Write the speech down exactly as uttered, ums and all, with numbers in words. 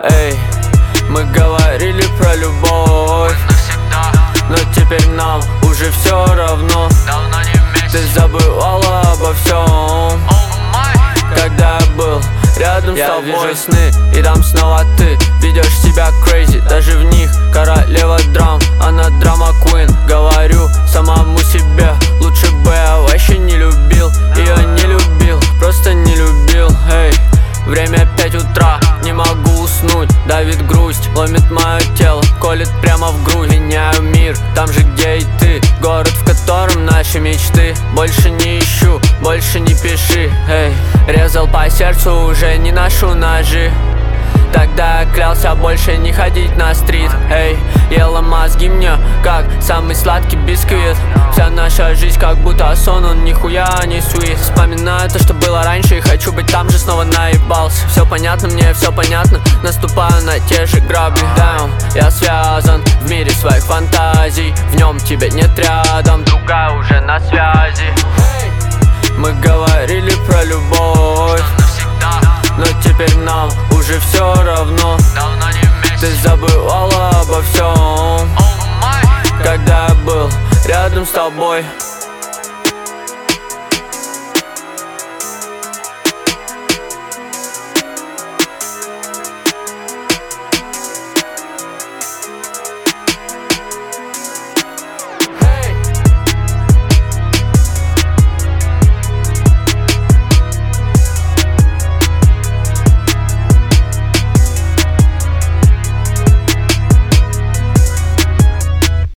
Эй, мы говорили про любовь, но теперь нам уже все равно. Ты забывала обо всем, когда я был рядом с тобой. Я вижу сны, и там снова ты ведешь себя crazy. Даже в них королева драм, она драма queen. Говорю самому себе, лучше бы я вообще не любил. Ее не любил, просто не любил. Эй, время пять утра, не могу уснуть. Давит грусть, ломит мое тело, колет прямо в грудь. Меняю мир, там же где и ты. Город, в котором наши мечты. Больше не ищу, больше не пиши. Эй, резал по сердцу, уже не ношу ножи. Тогда я клялся больше не ходить на стрит. Эй, ела мозги мне, как самый сладкий бисквит. Вся наша жизнь как будто сон, он нихуя не свит. Вспоминаю то, что было раньше, и хочу быть там же, снова наебался. Все понятно, мне все понятно, наступаю на те же грабли. Down, я связан в мире своих фантазий. В нем тебя нет рядом, другая уже на связи. Мы говорили про любовь, но теперь нам уже все равно. Ты забывала обо всем, когда я был рядом с тобой.